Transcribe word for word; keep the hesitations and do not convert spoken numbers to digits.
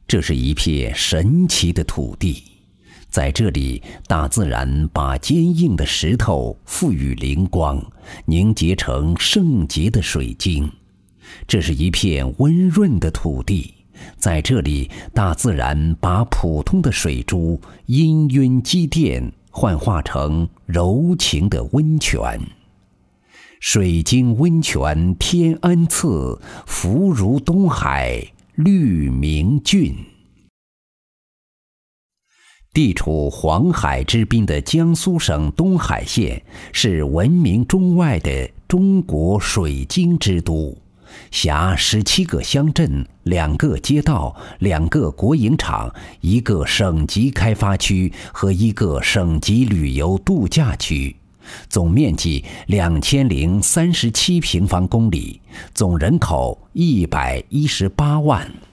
这是一片神奇的土地，在这里，大自然把坚硬的石头赋予灵光，凝结成圣洁的水晶。这是一片温润的土地，在这里，大自然把普通的水珠氤氲积淀，幻化成柔情的温泉。水晶温泉天恩赐，福如东海绿明郡。地处黄海之滨的江苏省东海县，是闻名中外的中国水晶之都，辖十七个乡镇、两个街道、两个国营厂、一个省级开发区和一个省级旅游度假区，总面积两千零三十七平方公里，总人口一百一十八万。